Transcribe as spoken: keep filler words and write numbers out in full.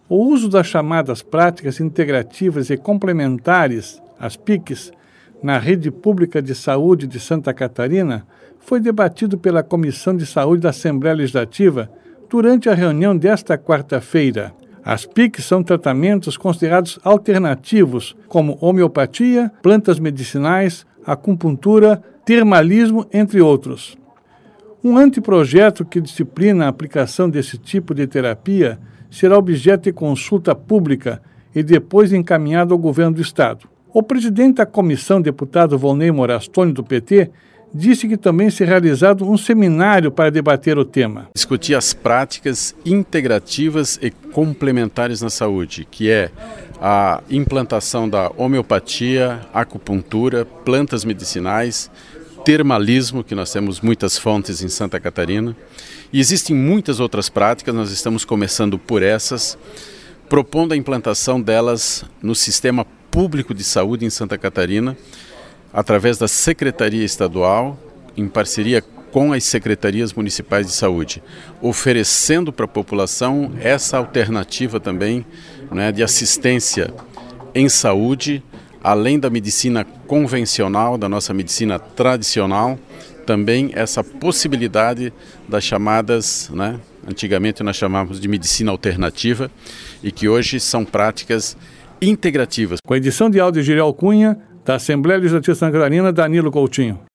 O uso das chamadas práticas integrativas e complementares, as P I Cs, na rede pública de saúde de Santa Catarina foi debatido pela Comissão de Saúde da Assembleia Legislativa durante a reunião desta quarta-feira. As P I Cs são tratamentos considerados alternativos, como homeopatia, plantas medicinais, acupuntura, termalismo, entre outros. Um anteprojeto que disciplina a aplicação desse tipo de terapia será objeto de consulta pública e depois encaminhado ao governo do Estado. O presidente da comissão, deputado Volney Morastoni, do P T, disse que também será realizado um seminário para debater o tema. Discutir as práticas integrativas e complementares na saúde, que é a implantação da homeopatia, acupuntura, plantas medicinais, termalismo, que nós temos muitas fontes em Santa Catarina. E existem muitas outras práticas, nós estamos começando por essas, propondo a implantação delas no sistema público de saúde em Santa Catarina, através da Secretaria Estadual, em parceria com as Secretarias Municipais de Saúde, oferecendo para a população essa alternativa também, né, de assistência em saúde, além da medicina convencional, da nossa medicina tradicional, também essa possibilidade das chamadas, né, antigamente nós chamávamos de medicina alternativa, e que hoje são práticas integrativas. Com a edição de áudio de Giriel Cunha, da Assembleia Legislativa de Santa Catarina, Danilo Coutinho.